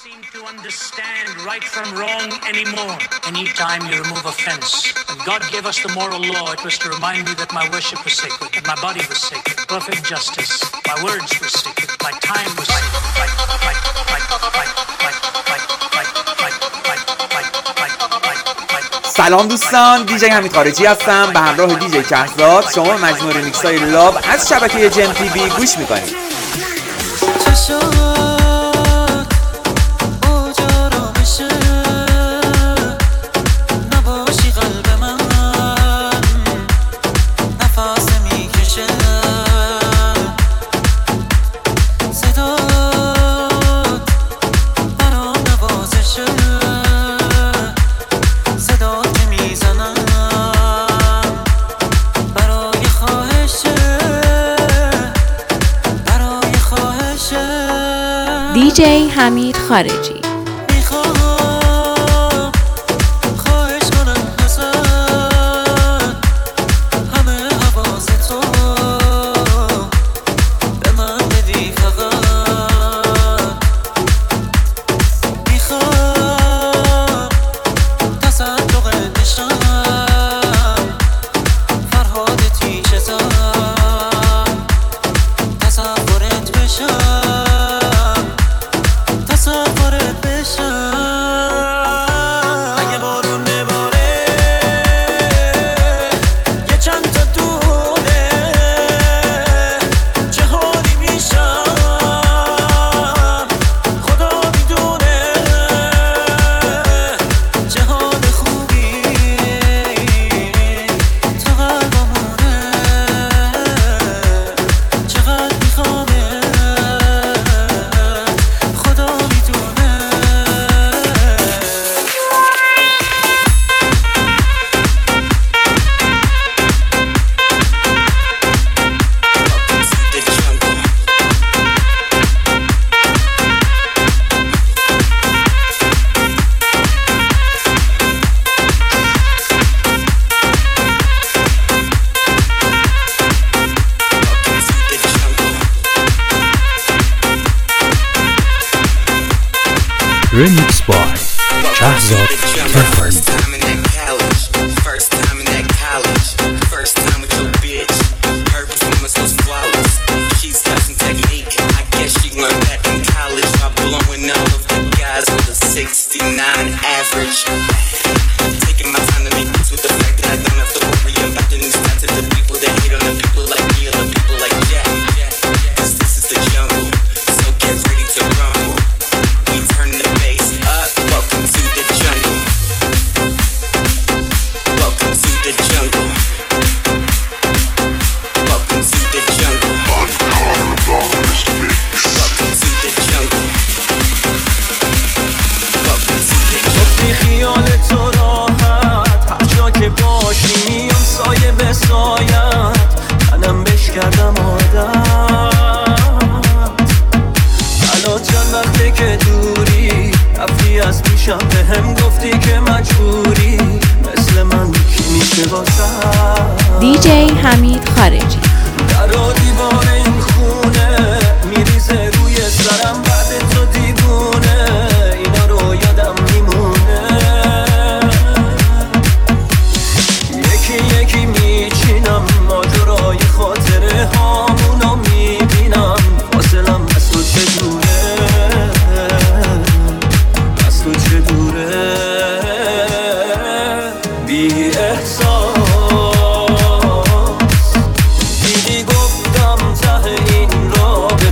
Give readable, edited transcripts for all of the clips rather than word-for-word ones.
seem to understand right from wrong anymore. Anytime you remove offense, when God gave us the moral law, it was to remind me that my worship was sacred, that my body was sacred, perfect justice, my words were sacred, my time was sacred, سلام دوستان، دیجی حمید خارجی هستم به همراه دیجی کهزاد. شما مجموعه ریمیکس‌های لاب از شبکه جم تی وی گوش می‌کنید. دیجی حمید خارجی. Remix by Kehzad Kehzad. First time in that college, first time with your bitch. Her performance was flawless. She's got some technique. I guess she learned that in college by blowing all of the guys with a 69 average. Taking my time to make peace with the fact that I don't have to worry about the new stats of the people that hate on the people like me or the people like Jack. 'Cause this is the jungle, so get ready to rumble. We turn the bass up. Welcome to the jungle. Welcome to the jungle. Welcome to the jungle. Welcome to the jungle. Welcome to the jungle. خیال تو راحت هر جا که باشی میام سایه به سایت منم بش کردم عادت الان چند وقته که دوری رفتی از پیشم به هم گفتی که مجبوری مثل من کی میشه واسه دیجی حمید خارجی. در و دیوار این خونه میریزه روی سرم بعد تو دیوونه اینا رو یادم میمونه یکی یکی میچینم ماجرای خاطره هامونو میبینم فاصلم از تو چه دوره از تو چه دوره بی احساس دیدی گفتم ته این رابطه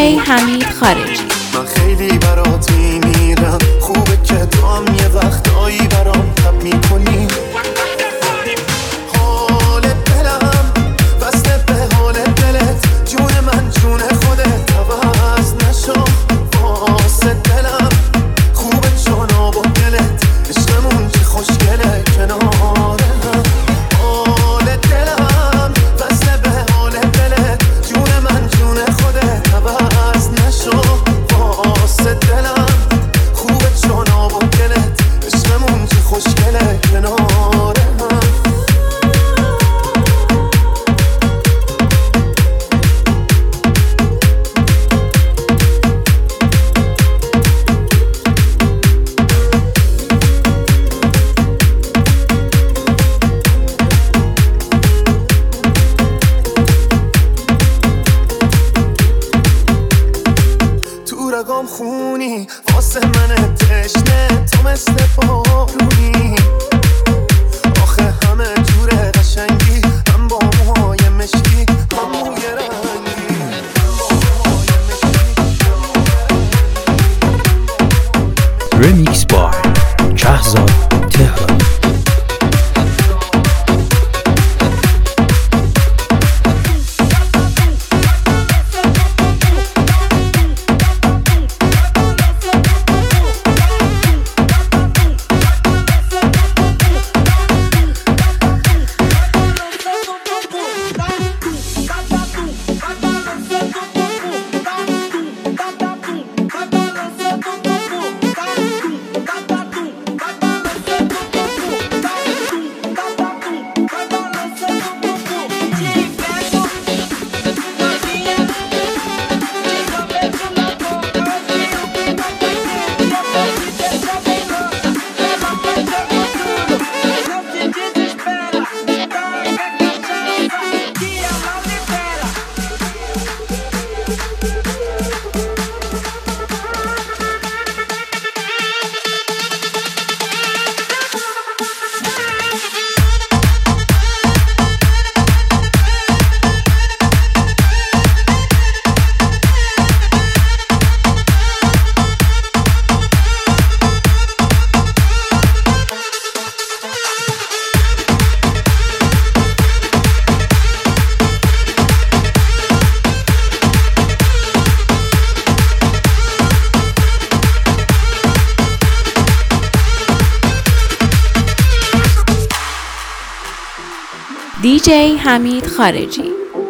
حمید خارجی. من خیلی برات میمیرم، خوبه که تو هم یه وقتایی برام تب میکنی. حال دلم وصله به حال دلت، جون من جون خودت عوض نشو واسه دلم. خوبه جناب و دلت عشقمون که خوشگله کناره هم. حال دلم وصله به حال دلت، جون من جون خودت عوض نشو واسه دلم. خوبه جناب و دلت عشقمون که خوشگله کناره هم. تو رگام خونی واسه من تشنه، تو مثل بارونی. آخه همه جوره قشنگی، هم با موهای مشکی هم موی رنگی. Remix by Shahzad Tehran. DJ حمید خارجی.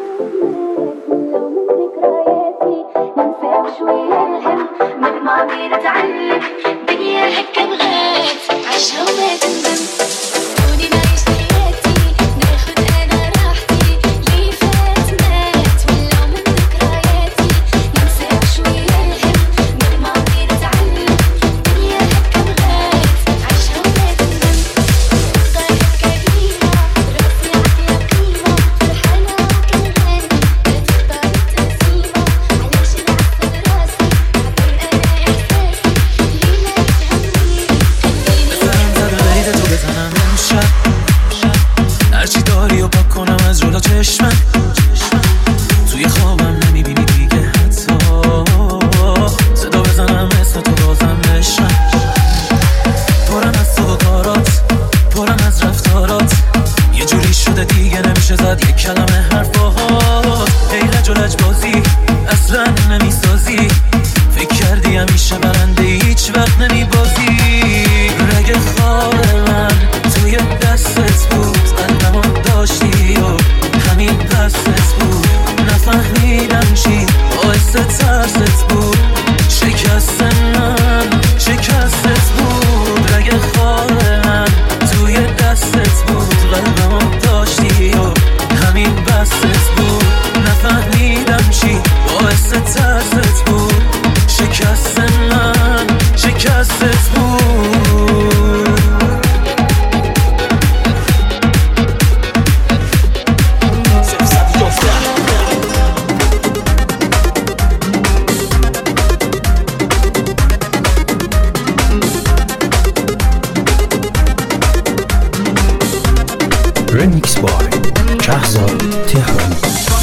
توی خوابم نمیبینی دیگه حتی، صدا بزنم اسم تو بازم نشم. پرم از تو و کارات، پرم از رفتارات، یه جوری شده دیگه نمیشه زد یک کلمه حرفات. ای لج و لج بازی اصلا نمیسازی، فکر کردی همیشه برنده هیچ وقت نمیبازی. رگ خال من توی دستت بود، قلبمو داشتی و همین دستت بود. نفهمیدم چی باعث ترست بود، شکست من شکستت بود. رگ خال من توی دستت بود، قلبمو داشتی و همین بستت بود. نفهمیدم چی باعث ترست بود، شکست من شکستت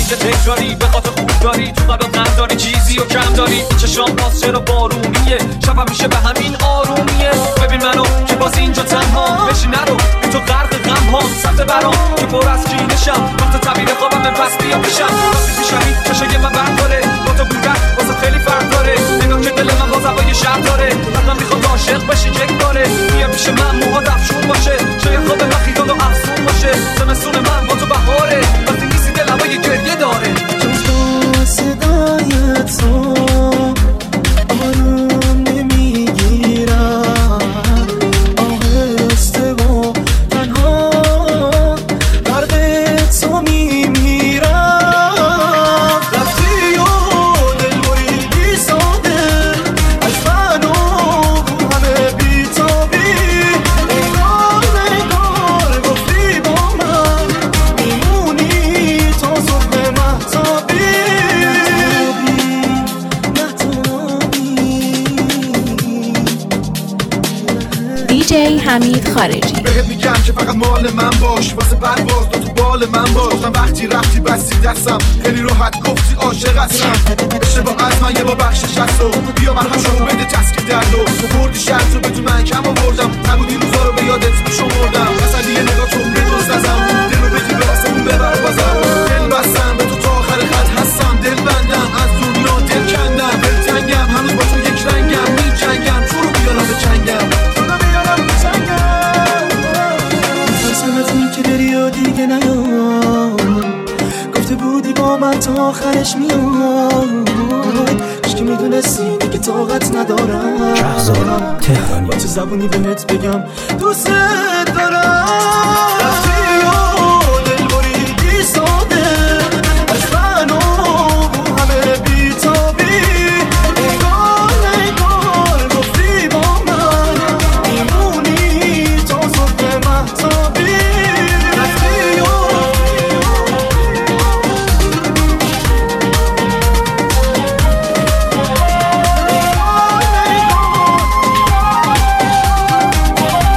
همیشه تکراری به خاطر خوب داری تو قلب غم داری چیزی و کم داری چشام باز چرا بارونیه شبم میشه به همین آرومیه ببین منو که باز اینجا تنها بشین نرو بی تو غرق غم ها سمت برام که پر از کینشم وقت طبیب خوابم من پس بیا پیشم وقتی پیشمی چشای من برداره با تو بودن واسه خیلی فرق داره نگاه که دل من باز هوای شهر داره حتما میخواد عاشق بشی یک باره بیا پیش من موها دفشون باشه شاید خواب من خیال و افسون باشه زمستون من با تو بهاره وقتی نیستی دل هوای گریه داره جز با صدای تو آروم نمیگیرم آهسته و تنها درد تو میمیرم رفتی و دل بریدی ساده از من و همه بیتابی نگار گفتی با من میمونی تا صبح مهتابی DJ حمید خارجی. بهت میگم که فقط مال من باش واسه پرواز تو بال من باش گفتم وقتی رفتی بستی دستم خیلی راحت گفتی عاشق هستم اشتباه از من یه با بخشش هست و بیا من همشو بده تسکی دردو تو بردی شرط رو بدون من کم آوردم نبودی روزا رو به یادت میشمردم مثلا دیگه نگاه تو بدوز نزم دل رو بدی به آسمون ببر بازم دل بستم به تو تا آخر خط هستم دل بندم از دنیا دل کندم دل تنگم هنوز با تو یک رنگم میجنگم تو رو بیارم به چنگم از این که بری و دیگه نیاد گفته بودی با من تا آخرش میاد عشقی میدونستی دیگه طاقت ندارم شهزاد تهرانی با چه زبونی بهت بگم دوست دارم رفتی و دل بریدی ساده از من و همه بیتابی نگار گفتی با من میمونی تا صبح مهتابی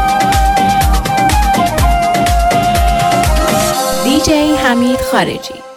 DJ حمید خارجی.